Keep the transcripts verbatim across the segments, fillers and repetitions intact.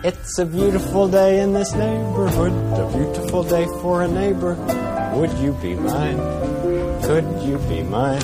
It's a beautiful day in this neighborhood, a beautiful day for a neighbor. Would you be mine? Could you be mine?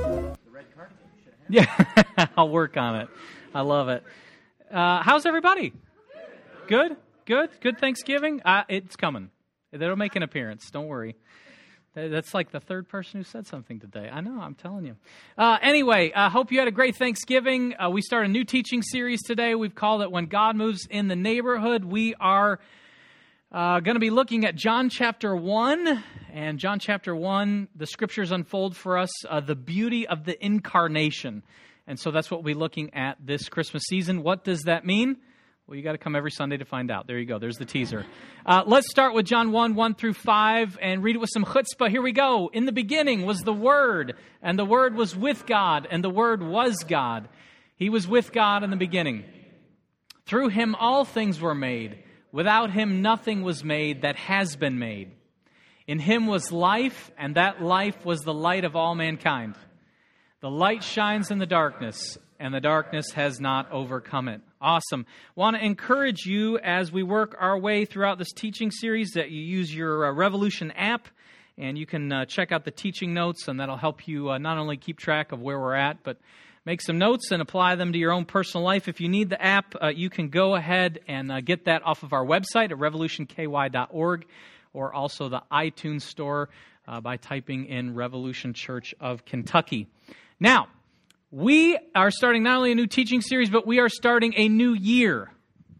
Yeah, I'll work on it. I love it. Uh, how's everybody? Good? Good? Good Thanksgiving? Uh, it's coming. It'll make an appearance. Don't worry. That's like the third person who said something today. I know, I'm telling you. Uh, anyway, I uh, hope you had a great Thanksgiving. Uh, we start a new teaching series today. We've called it When God Moves in the Neighborhood. We are uh, going to be looking at John chapter one. And John chapter one, the scriptures unfold for us uh, the beauty of the incarnation. And so that's what we'll be looking at this Christmas season. What does that mean? Well, you got to come every Sunday to find out. There you go. There's the teaser. Uh, let's start with John one, one through five, and read it with some chutzpah. Here we go. In the beginning was the Word, and the Word was with God, and the Word was God. He was with God in the beginning. Through Him all things were made. Without Him nothing was made that has been made. In Him was life, and that life was the light of all mankind. The light shines in the darkness, and the darkness has not overcome it. Awesome. Want to encourage you as we work our way throughout this teaching series that you use your uh, Revolution app, and you can uh, check out the teaching notes, and that'll help you uh, not only keep track of where we're at, but make some notes and apply them to your own personal life. If you need the app, uh, you can go ahead and uh, get that off of our website at revolution k y dot org, or also the iTunes store uh, by typing in Revolution Church of Kentucky. Now, we are starting not only a new teaching series, but we are starting a new year.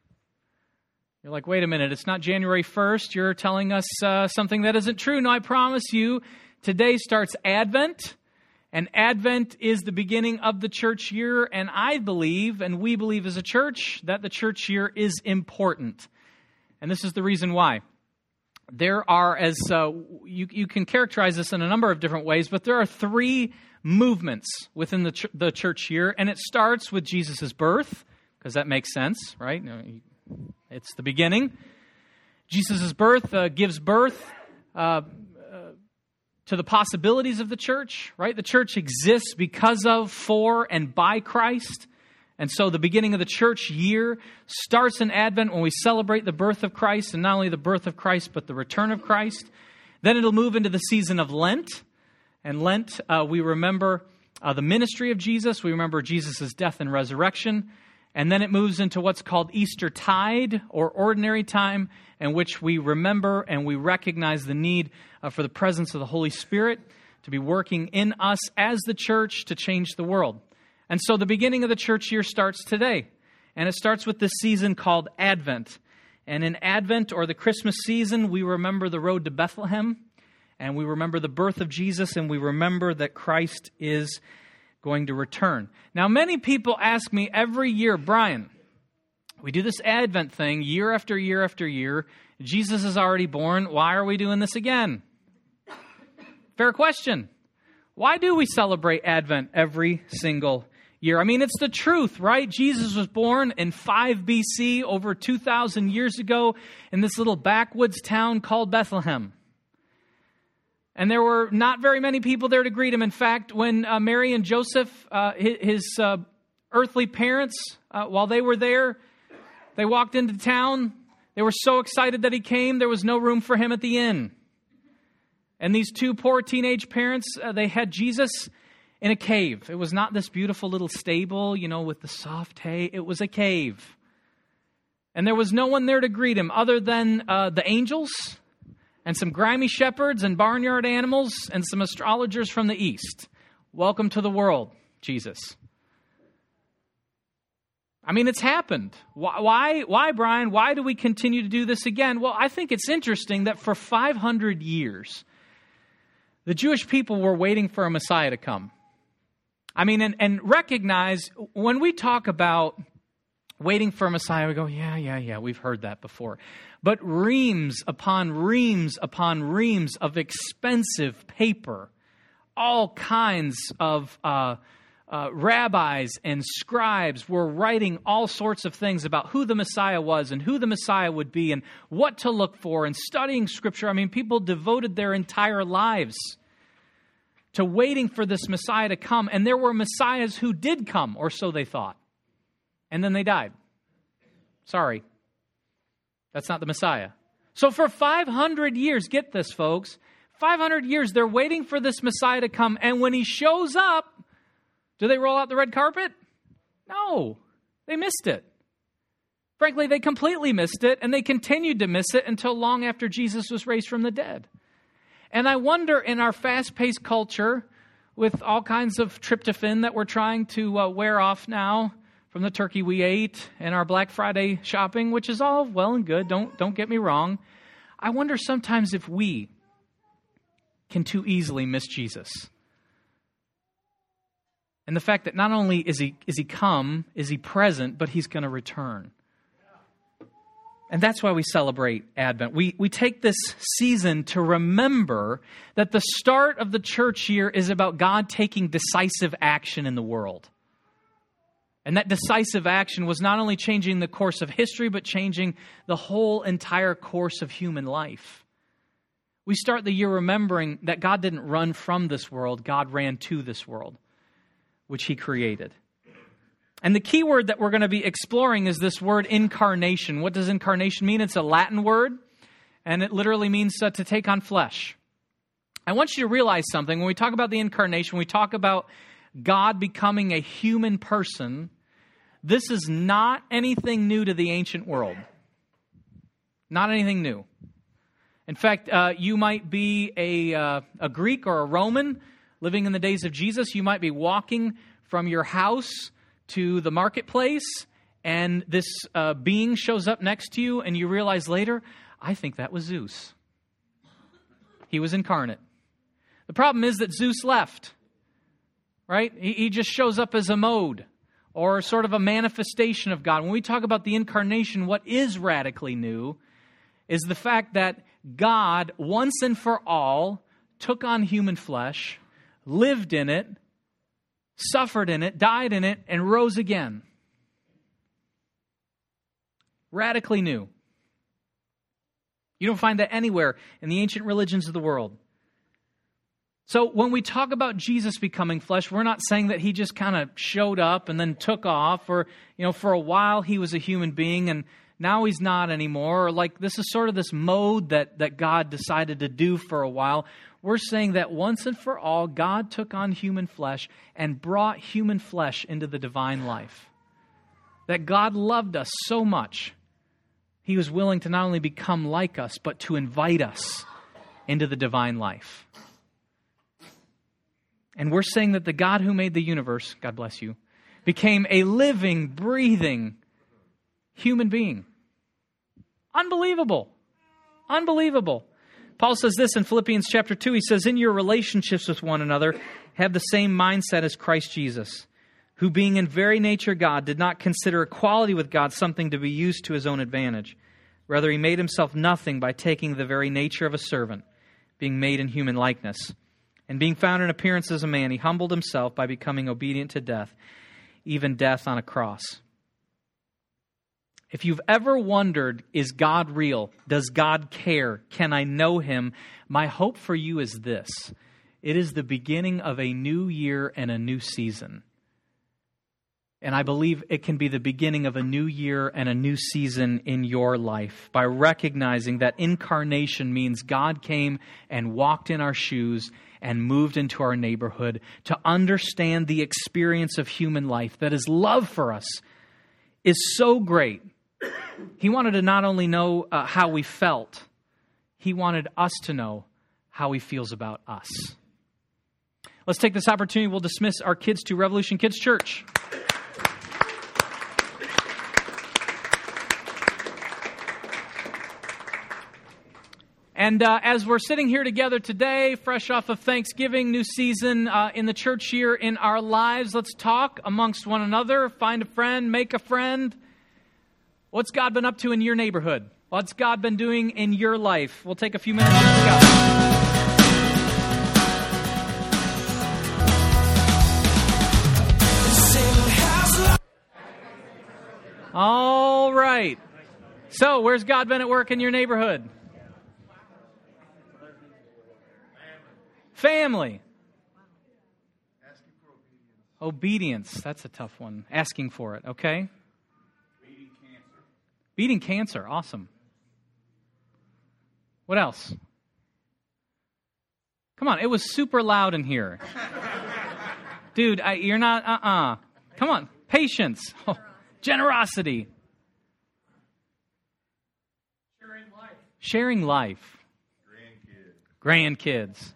You're like, wait a minute, it's not January first. You're telling us uh, something that isn't true. No, I promise you, today starts Advent, and Advent is the beginning of the church year, and I believe, and we believe as a church, that the church year is important. And this is the reason why. There are, as uh, you, you can characterize this in a number of different ways, but there are three movements within the ch- the church year, and it starts with Jesus' birth, because that makes sense, right? It's the beginning. Jesus' birth uh, gives birth uh, uh, to the possibilities of the church, right? The church exists because of, for, and by Christ. And so the beginning of the church year starts in Advent when we celebrate the birth of Christ, and not only the birth of Christ, but the return of Christ. Then it'll move into the season of Lent. And Lent, uh, we remember uh, the ministry of Jesus. We remember Jesus' death and resurrection. And then it moves into what's called Eastertide, or ordinary time, in which we remember and we recognize the need uh, for the presence of the Holy Spirit to be working in us as the church to change the world. And so the beginning of the church year starts today. And it starts with this season called Advent. And in Advent, or the Christmas season, we remember the road to Bethlehem. And we remember the birth of Jesus, and we remember that Christ is going to return. Now, many people ask me every year, Brian, we do this Advent thing year after year after year. Jesus is already born. Why are we doing this again? Fair question. Why do we celebrate Advent every single year? I mean, it's the truth, right? Jesus was born in five B C, over two thousand years ago, in this little backwoods town called Bethlehem. And there were not very many people there to greet him. In fact, when uh, Mary and Joseph, uh, his, his uh, earthly parents, uh, while they were there, they walked into town. They were so excited that he came, there was no room for him at the inn. And these two poor teenage parents, uh, they had Jesus in a cave. It was not this beautiful little stable, you know, with the soft hay. It was a cave. And there was no one there to greet him other than uh, the angels, and some grimy shepherds and barnyard animals, and some astrologers from the east. Welcome to the world, Jesus. I mean, it's happened. Why, why, why, Brian? Why do we continue to do this again? Well, I think it's interesting that for five hundred years, the Jewish people were waiting for a Messiah to come. I mean, and, and recognize, when we talk about waiting for a Messiah, we go, yeah, yeah, yeah, we've heard that before. But reams upon reams upon reams of expensive paper, all kinds of uh, uh, rabbis and scribes were writing all sorts of things about who the Messiah was and who the Messiah would be and what to look for, and studying Scripture. I mean, people devoted their entire lives to waiting for this Messiah to come. And there were Messiahs who did come, or so they thought. And then they died. Sorry. That's not the Messiah. So for five hundred years, get this, folks, five hundred years, they're waiting for this Messiah to come. And when he shows up, do they roll out the red carpet? No, they missed it. Frankly, they completely missed it, and they continued to miss it until long after Jesus was raised from the dead. And I wonder, in our fast-paced culture, with all kinds of tryptophan that we're trying to uh, wear off now from the turkey we ate and our Black Friday shopping, which is all well and good, don't, don't get me wrong, I wonder sometimes if we can too easily miss Jesus. And the fact that not only is he, is he come, is he present, but he's going to return. And that's why we celebrate Advent. We we take this season to remember that the start of the church year is about God taking decisive action in the world. And that decisive action was not only changing the course of history, but changing the whole entire course of human life. We start the year remembering that God didn't run from this world, God ran to this world, which he created. And the key word that we're going to be exploring is this word incarnation. What does incarnation mean? It's a Latin word, and it literally means uh, to take on flesh. I want you to realize something. When we talk about the incarnation, when we talk about God becoming a human person, this is not anything new to the ancient world. Not anything new. In fact, uh, you might be a, uh, a Greek or a Roman living in the days of Jesus. You might be walking from your house to the marketplace, and this uh, being shows up next to you, and you realize later, I think that was Zeus. He was incarnate. The problem is that Zeus left, right? He, he just shows up as a mode, or sort of a manifestation of God. When we talk about the incarnation, what is radically new is the fact that God, once and for all, took on human flesh, lived in it, suffered in it, died in it, and rose again. Radically new. You don't find that anywhere in the ancient religions of the world. So when we talk about Jesus becoming flesh, we're not saying that he just kind of showed up and then took off, or, you know, for a while he was a human being and now he's not anymore, or like this is sort of this mode that, that God decided to do for a while. We're saying that once and for all, God took on human flesh and brought human flesh into the divine life. That God loved us so much, he was willing to not only become like us, but to invite us into the divine life. And we're saying that the God who made the universe, God bless you, became a living, breathing human being. Unbelievable. Unbelievable. Paul says this in Philippians chapter two. He says, in your relationships with one another, have the same mindset as Christ Jesus, who being in very nature God, did not consider equality with God something to be used to his own advantage. Rather, he made himself nothing by taking the very nature of a servant, being made in human likeness. And being found in appearance as a man, he humbled himself by becoming obedient to death, even death on a cross. If you've ever wondered, is God real? Does God care? Can I know him? My hope for you is this. It is the beginning of a new year and a new season. And I believe it can be the beginning of a new year and a new season in your life by recognizing that incarnation means God came and walked in our shoes and moved into our neighborhood to understand the experience of human life, that his love for us is so great. He wanted to not only know uh, how we felt, he wanted us to know how he feels about us. Let's take this opportunity. We'll dismiss our kids to Revolution Kids Church. And uh, as we're sitting here together today, fresh off of Thanksgiving, new season uh, in the church year in our lives, let's talk amongst one another, find a friend, make a friend. What's God been up to in your neighborhood? What's God been doing in your life? We'll take a few minutes to discuss. All right. So, where's God been at work in your neighborhood? Family. Obedience. That's a tough one. Asking for it, okay? Beating cancer. Beating cancer. Awesome. What else? Come on, it was super loud in here. Dude, I, you're not, uh-uh. Come on, patience. Oh, generosity. Sharing life. Sharing life. Grandkids. Grandkids.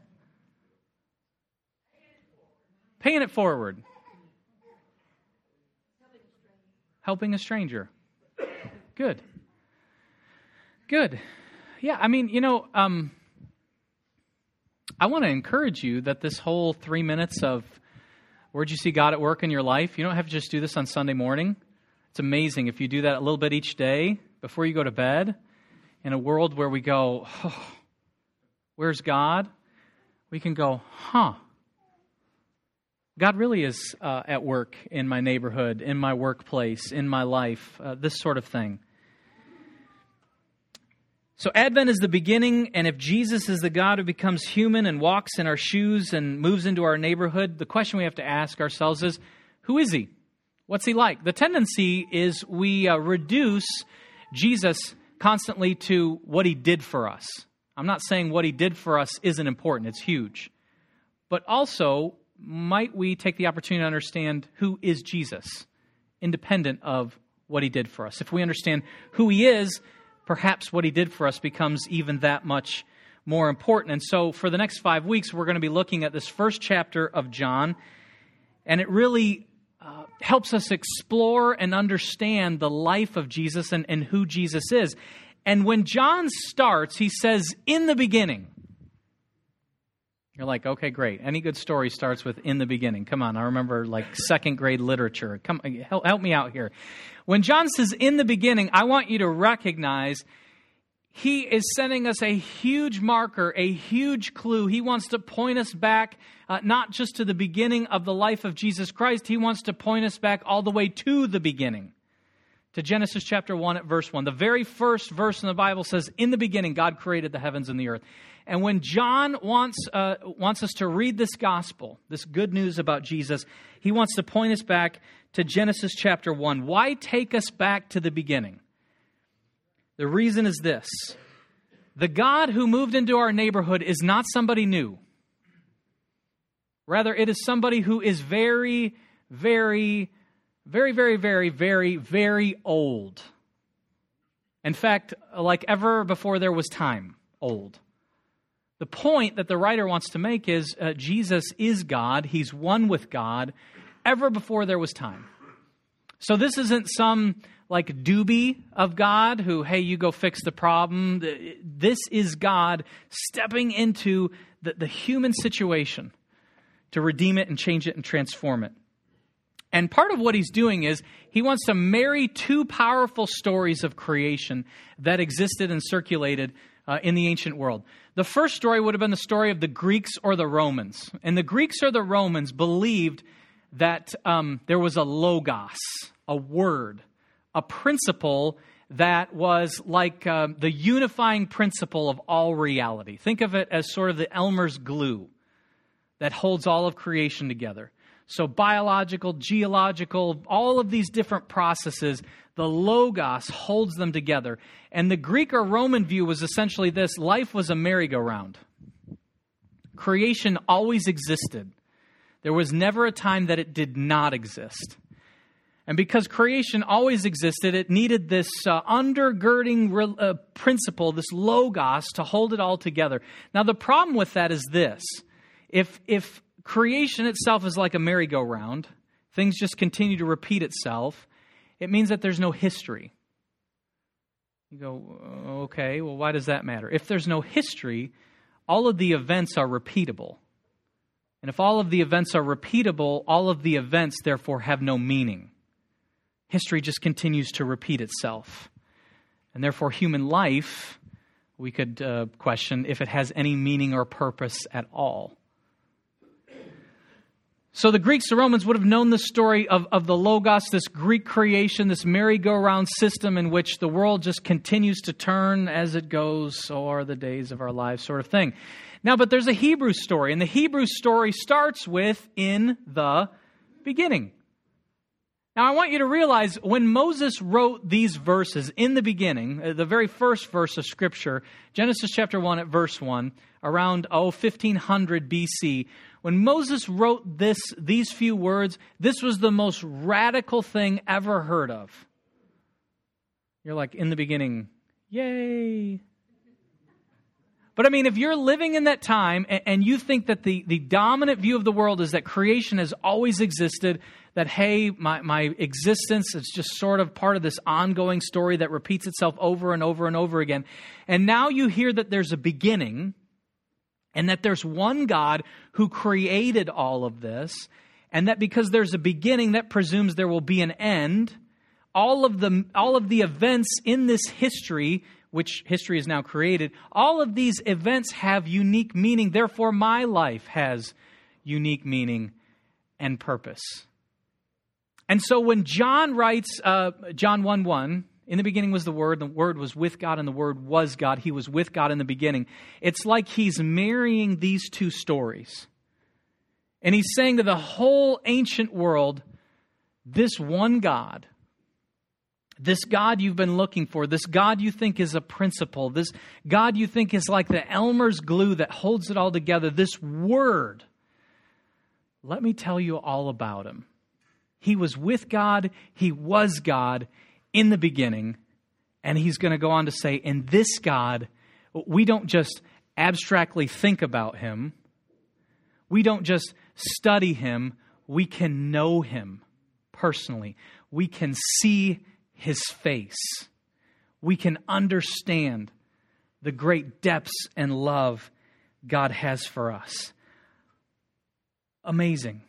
Paying it forward. Helping a stranger. Good. Good. Yeah, I mean, you know, um, I want to encourage you that this whole three minutes of where'd you see God at work in your life, you don't have to just do this on Sunday morning. It's amazing if you do that a little bit each day before you go to bed. In a world where we go, oh, where's God? We can go, huh. God really is uh, at work in my neighborhood, in my workplace, in my life, uh, this sort of thing. So Advent is the beginning, and if Jesus is the God who becomes human and walks in our shoes and moves into our neighborhood, the question we have to ask ourselves is, who is he? What's he like? The tendency is we uh, reduce Jesus constantly to what he did for us. I'm not saying what he did for us isn't important. It's huge. But also, might we take the opportunity to understand who is Jesus, independent of what he did for us? If we understand who he is, perhaps what he did for us becomes even that much more important. And so for the next five weeks, we're going to be looking at this first chapter of John, and it really uh, helps us explore and understand the life of Jesus and, and who Jesus is. And when John starts, he says, in the beginning. You're like, okay, great. Any good story starts with in the beginning. Come on, I remember like second grade literature. Come, help, help me out here. When John says in the beginning, I want you to recognize he is sending us a huge marker, a huge clue. He wants to point us back, uh, not just to the beginning of the life of Jesus Christ. He wants to point us back all the way to the beginning, to Genesis chapter one at verse one. The very first verse in the Bible says, in the beginning, God created the heavens and the earth. And when John wants uh, wants us to read this gospel, this good news about Jesus, he wants to point us back to Genesis chapter one. Why take us back to the beginning? The reason is this. The God who moved into our neighborhood is not somebody new. Rather, it is somebody who is very, very, very, very, very, very, very old. In fact, like ever before there was time, old. The point that the writer wants to make is uh, Jesus is God. He's one with God ever before there was time. So this isn't some like doobie of God who, hey, you go fix the problem. This is God stepping into the, the human situation to redeem it and change it and transform it. And part of what he's doing is he wants to marry two powerful stories of creation that existed and circulated uh, in the ancient world. The first story would have been the story of the Greeks or the Romans. And the Greeks or the Romans believed that um, there was a logos, a word, a principle that was like um, the unifying principle of all reality. Think of it as sort of the Elmer's glue that holds all of creation together. So biological, geological, all of these different processes, the logos holds them together. And the Greek or Roman view was essentially this: life was a merry-go-round. Creation always existed. There was never a time that it did not exist. And because creation always existed, it needed this uh, undergirding uh, principle, this logos, to hold it all together. Now, the problem with that is this. If, if creation itself is like a merry-go-round, things just continue to repeat itself, it means that there's no history. You go, okay, well, why does that matter? If there's no history, all of the events are repeatable. And if all of the events are repeatable, all of the events, therefore, have no meaning. History just continues to repeat itself. And therefore, human life, we could uh, question if it has any meaning or purpose at all. So the Greeks, the Romans would have known the story of, of the Logos, this Greek creation, this merry-go-round system in which the world just continues to turn as it goes, so are the days of our lives, sort of thing. Now, but there's a Hebrew story, and the Hebrew story starts with, in the beginning. Now, I want you to realize when Moses wrote these verses in the beginning, the very first verse of Scripture, Genesis chapter one at verse one, around oh, fifteen hundred B C, when Moses wrote this, these few words, this was the most radical thing ever heard of. You're like, in the beginning, yay. But I mean, if you're living in that time and, and you think that the, the dominant view of the world is that creation has always existed, that, hey, my, my existence is just sort of part of this ongoing story that repeats itself over and over and over again. And now you hear that there's a beginning and that there's one God who created all of this, and that because there's a beginning, that presumes there will be an end. All of the, all of the events in this history, which history is now created, all of these events have unique meaning. Therefore, my life has unique meaning and purpose. And so when John writes, uh, John one one, in the beginning was the Word, the Word was with God, and the Word was God. He was with God in the beginning. It's like he's marrying these two stories. And he's saying to the whole ancient world, this one God, this God you've been looking for, this God you think is a principle, this God you think is like the Elmer's glue that holds it all together, this Word, let me tell you all about him. He was with God, he was God in the beginning, and he's going to go on to say, in this God, we don't just abstractly think about him, we don't just study him, we can know him personally. We can see his face. We can understand the great depths and love God has for us. Amazing.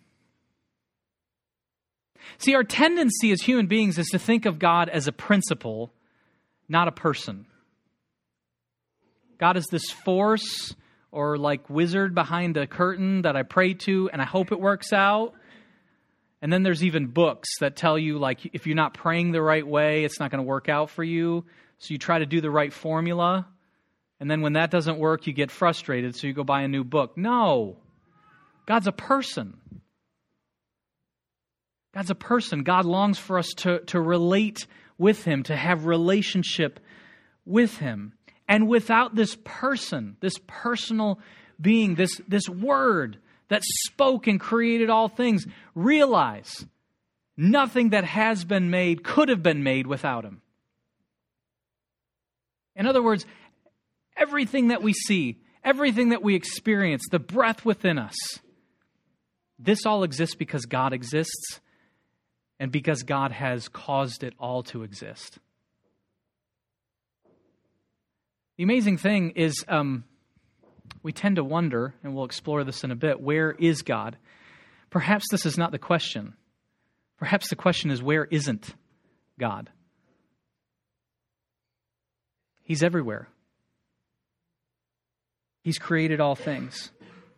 See, our tendency as human beings is to think of God as a principle, not a person. God is this force or like wizard behind a curtain that I pray to and I hope it works out. And then there's even books that tell you, like, if you're not praying the right way, it's not going to work out for you. So you try to do the right formula. And then when that doesn't work, you get frustrated, so you go buy a new book. No. God's a person. God's a person. God longs for us to, to relate with him, to have relationship with him. And without this person, this personal being, this, this word that spoke and created all things, realize nothing that has been made could have been made without him. In other words, everything that we see, everything that we experience, the breath within us, this all exists because God exists and because God has caused it all to exist. The amazing thing is um, we tend to wonder, and we'll explore this in a bit, where is God? Perhaps this is not the question. Perhaps the question is, where isn't God? He's everywhere. He's created all things.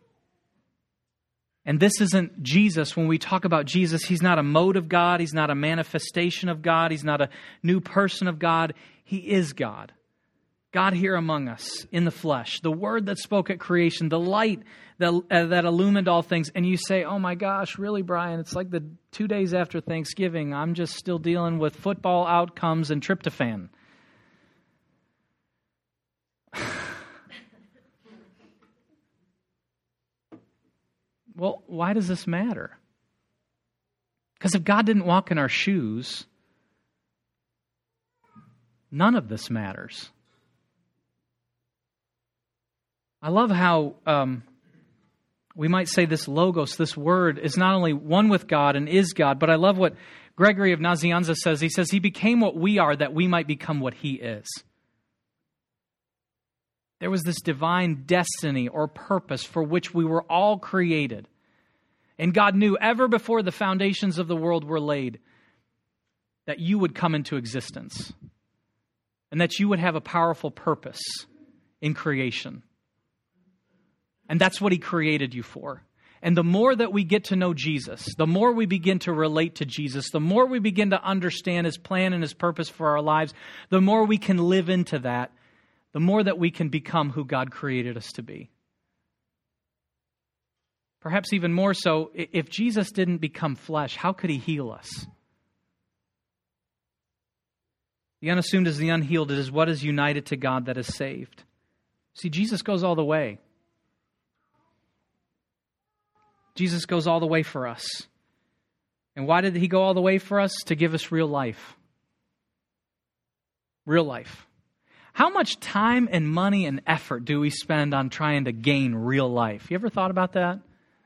And this isn't Jesus. When we talk about Jesus, he's not a mode of God. He's not a manifestation of God. He's not a new person of God. He is God. God here among us in the flesh, the word that spoke at creation, the light that, uh, that illumined all things. And you say, oh my gosh, really, Brian? It's like the two days after Thanksgiving. I'm just still dealing with football outcomes and tryptophan. Well, why does this matter? Because if God didn't walk in our shoes, none of this matters. I love how um, we might say this logos, this word, is not only one with God and is God, but I love what Gregory of Nazianzus says. He says, he became what we are that we might become what he is. There was this divine destiny or purpose for which we were all created. And God knew ever before the foundations of the world were laid that you would come into existence and that you would have a powerful purpose in creation. And that's what he created you for. And the more that we get to know Jesus, the more we begin to relate to Jesus, the more we begin to understand his plan and his purpose for our lives, the more we can live into that, the more that we can become who God created us to be. Perhaps even more so, if Jesus didn't become flesh, how could he heal us? The unassumed is the unhealed. It is what is united to God that is saved. See, Jesus goes all the way. Jesus goes all the way for us. And why did he go all the way for us? To give us real life. Real life. How much time and money and effort do we spend on trying to gain real life? You ever thought about that?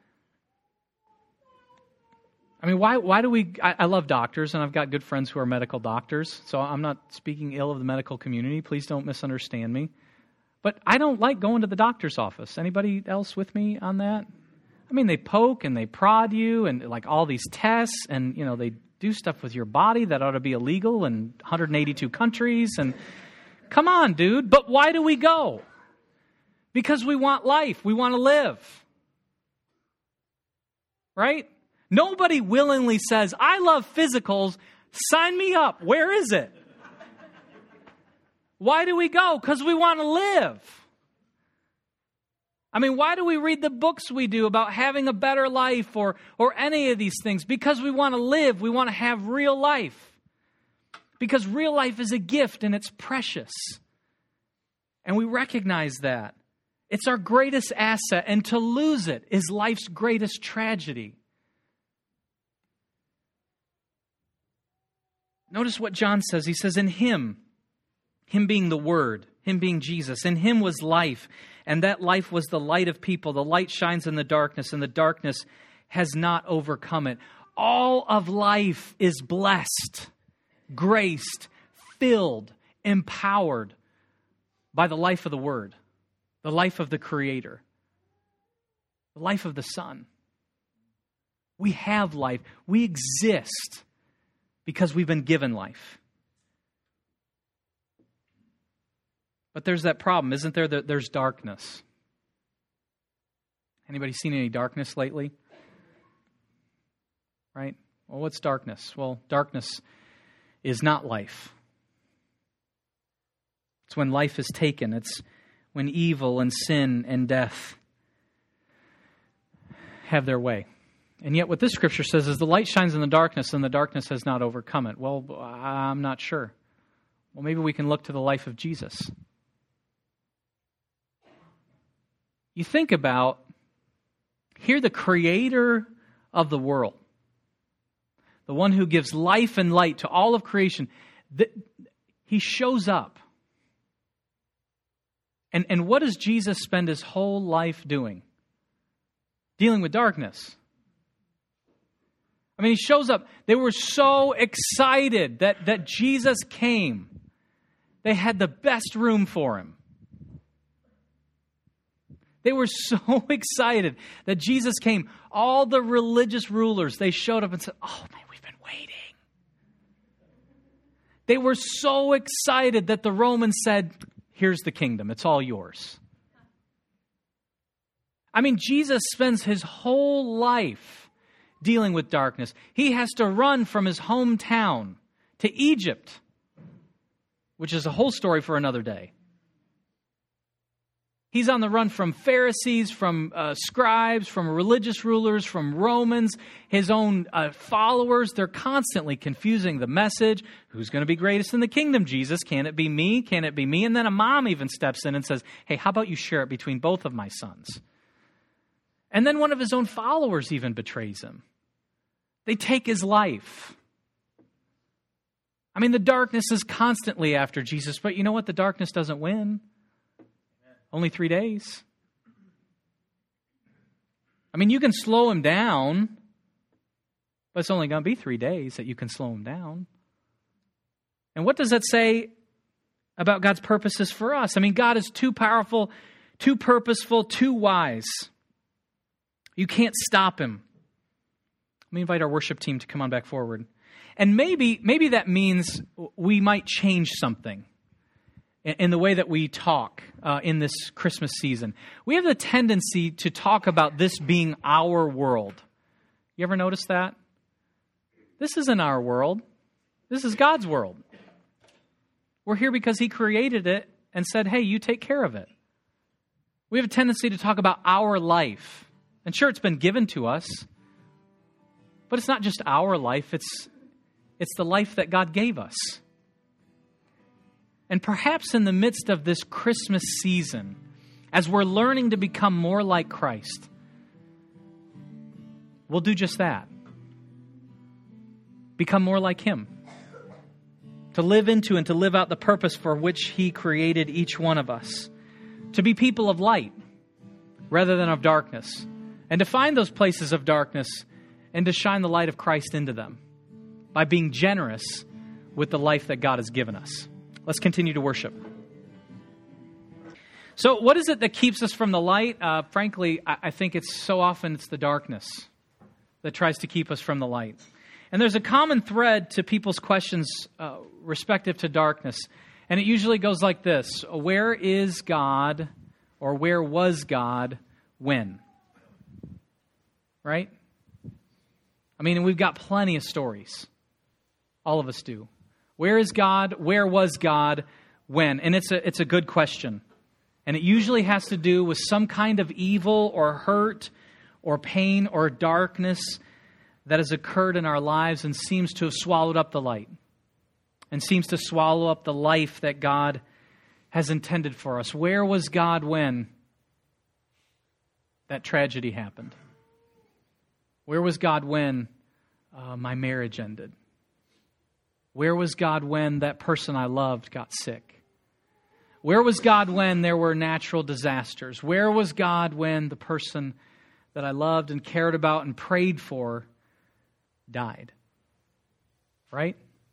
I mean, why why do we... I, I love doctors, and I've got good friends who are medical doctors, so I'm not speaking ill of the medical community. Please don't misunderstand me. But I don't like going to the doctor's office. Anybody else with me on that? I mean, they poke and they prod you and like all these tests, and, you know, they do stuff with your body that ought to be illegal in one hundred eighty-two countries. And come on, dude. But why do we go? Because we want life. We want to live. Right? Nobody willingly says, I love physicals. Sign me up. Where is it? Why do we go? Because we want to live. I mean, why do we read the books we do about having a better life or, or any of these things? Because we want to live. We want to have real life. Because real life is a gift and it's precious. And we recognize that. It's our greatest asset, and to lose it is life's greatest tragedy. Notice what John says. He says, in him, him being the Word, him being Jesus, in him was life, and that life was the light of people. The light shines in the darkness, and the darkness has not overcome it. All of life is blessed, graced, filled, empowered by the life of the Word, the life of the Creator, the life of the Son. We have life. We exist because we've been given life. But there's that problem, isn't there? There's darkness. Anybody seen any darkness lately? Right? Well, what's darkness? Well, darkness is not life. It's when life is taken. It's when evil and sin and death have their way. And yet what this scripture says is the light shines in the darkness and the darkness has not overcome it. Well, I'm not sure. Well, maybe we can look to the life of Jesus. You think about, here the Creator of the world, the one who gives life and light to all of creation, the, he shows up. And, and what does Jesus spend his whole life doing? Dealing with darkness. I mean, he shows up. They were so excited that, that Jesus came. They had the best room for him. They were so excited that Jesus came. All the religious rulers, they showed up and said, oh man, we've been waiting. They were so excited that the Romans said, here's the kingdom. It's all yours. I mean, Jesus spends his whole life dealing with darkness. He has to run from his hometown to Egypt, which is a whole story for another day. He's on the run from Pharisees, from uh, scribes, from religious rulers, from Romans, his own uh, followers. They're constantly confusing the message. Who's going to be greatest in the kingdom, Jesus? Can it be me? Can it be me? And then a mom even steps in and says, hey, how about you share it between both of my sons? And then one of his own followers even betrays him. They take his life. I mean, the darkness is constantly after Jesus, but you know what? The darkness doesn't win. Only three days. I mean, you can slow him down, but it's only going to be three days that you can slow him down. And what does that say about God's purposes for us? I mean, God is too powerful, too purposeful, too wise. You can't stop him. Let me invite our worship team to come on back forward. And maybe, maybe that means we might change something in the way that we talk uh, in this Christmas season. We have the tendency to talk about this being our world. You ever notice that? This isn't our world. This is God's world. We're here because he created it and said, hey, you take care of it. We have a tendency to talk about our life. And sure, it's been given to us, but it's not just our life. It's, it's the life that God gave us. And perhaps in the midst of this Christmas season, as we're learning to become more like Christ, we'll do just that. Become more like Him. To live into and to live out the purpose for which He created each one of us. To be people of light rather than of darkness. And to find those places of darkness and to shine the light of Christ into them by being generous with the life that God has given us. Let's continue to worship. So what is it that keeps us from the light? Uh, frankly, I, I think it's so often it's the darkness that tries to keep us from the light. And there's a common thread to people's questions uh, respective to darkness. And it usually goes like this. Where is God, or where was God when? Right? I mean, we've got plenty of stories. All of us do. Where is God? Where was God? When? And it's a it's a good question. And it usually has to do with some kind of evil or hurt or pain or darkness that has occurred in our lives and seems to have swallowed up the light and seems to swallow up the life that God has intended for us. Where was God when that tragedy happened? Where was God when uh, my marriage ended? Where was God when that person I loved got sick? Where was God when there were natural disasters? Where was God when the person that I loved and cared about and prayed for died? Right?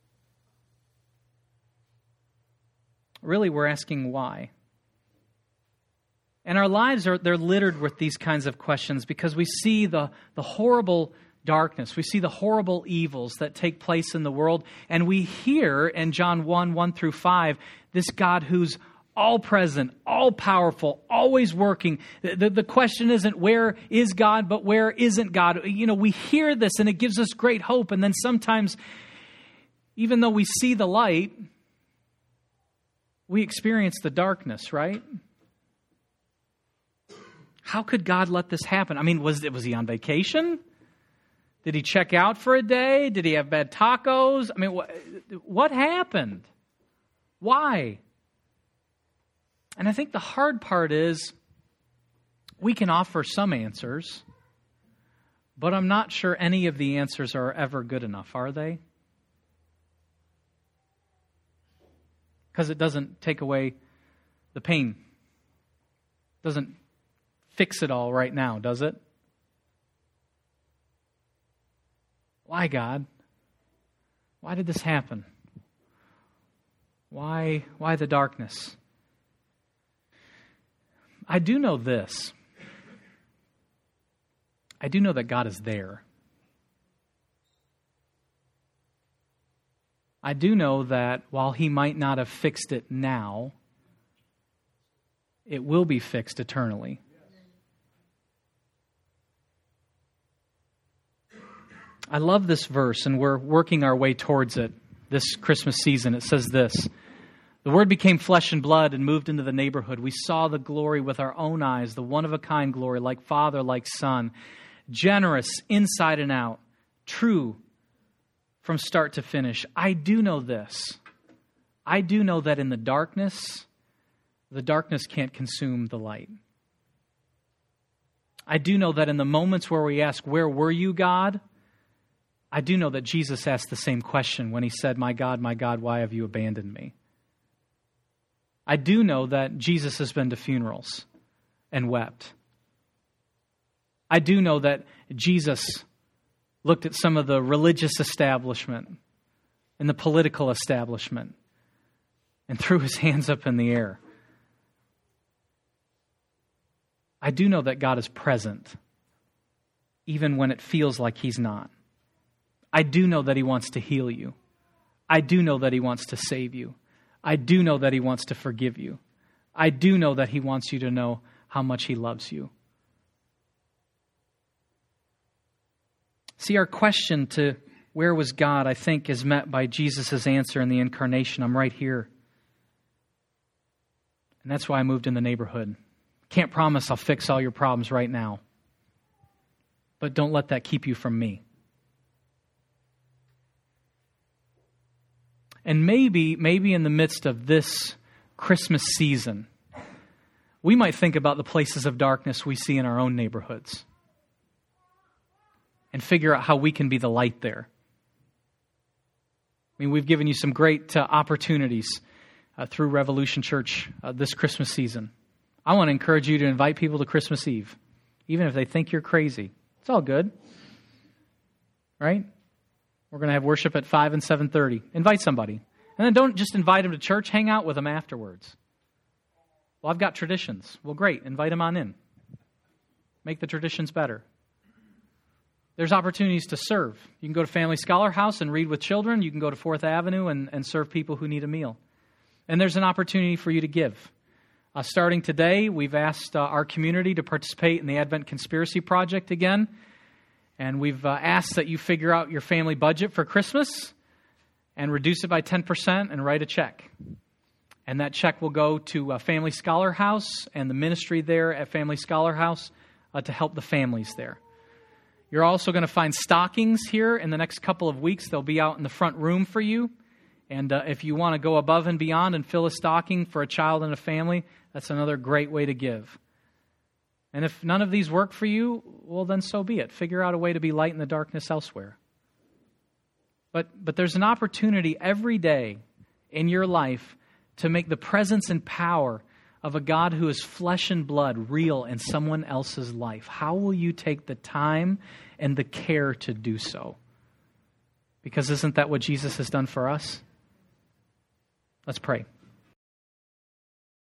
Really, we're asking why. And our lives are they're littered with these kinds of questions because we see the, the horrible darkness. We see the horrible evils that take place in the world. And we hear in John one, one through five, this God who's all-present, all-powerful, always working. The, the, the question isn't where is God, but where isn't God? You know, we hear this and it gives us great hope. And then sometimes, even though we see the light, we experience the darkness, right? How could God let this happen? I mean, was, was he on vacation? Did he check out for a day? Did he have bad tacos? I mean, what, what happened? Why? And I think the hard part is we can offer some answers, but I'm not sure any of the answers are ever good enough, are they? Because it doesn't take away the pain. Doesn't fix it all right now, does it? Why, God? Why did this happen? Why, why the darkness? I do know this. I do know that God is there. I do know that while He might not have fixed it now, it will be fixed eternally. I love this verse, and we're working our way towards it this Christmas season. It says this: the Word became flesh and blood and moved into the neighborhood. We saw the glory with our own eyes, the one-of-a-kind glory, like Father, like Son, generous inside and out, true from start to finish. I do know this. I do know that in the darkness, the darkness can't consume the light. I do know that in the moments where we ask, where were you, God? I do know that Jesus asked the same question when He said, my God, my God, why have you abandoned me? I do know that Jesus has been to funerals and wept. I do know that Jesus looked at some of the religious establishment and the political establishment and threw His hands up in the air. I do know that God is present, even when it feels like He's not. I do know that He wants to heal you. I do know that He wants to save you. I do know that He wants to forgive you. I do know that He wants you to know how much He loves you. See, our question to where was God, I think, is met by Jesus' answer in the incarnation. I'm right here. And that's why I moved in the neighborhood. Can't promise I'll fix all your problems right now. But don't let that keep you from me. And maybe, maybe in the midst of this Christmas season, we might think about the places of darkness we see in our own neighborhoods and figure out how we can be the light there. I mean, we've given you some great uh, opportunities uh, through Revolution Church uh, this Christmas season. I want to encourage you to invite people to Christmas Eve, even if they think you're crazy. It's all good, right? We're going to have worship at five and seven thirty. Invite somebody. And then don't just invite them to church. Hang out with them afterwards. Well, I've got traditions. Well, great. Invite them on in. Make the traditions better. There's opportunities to serve. You can go to Family Scholar House and read with children. You can go to Fourth Avenue and, and serve people who need a meal. And there's an opportunity for you to give. Uh, starting today, we've asked uh, our community to participate in the Advent Conspiracy Project again. And we've uh, asked that you figure out your family budget for Christmas and reduce it by ten percent and write a check. And that check will go to uh, Family Scholar House and the ministry there at Family Scholar House uh, to help the families there. You're also going to find stockings here in the next couple of weeks. They'll be out in the front room for you. And uh, if you want to go above and beyond and fill a stocking for a child and a family, that's another great way to give. And if none of these work for you, well, then so be it. Figure out a way to be light in the darkness elsewhere. But but there's an opportunity every day in your life to make the presence and power of a God who is flesh and blood real in someone else's life. How will you take the time and the care to do so? Because isn't that what Jesus has done for us? Let's pray.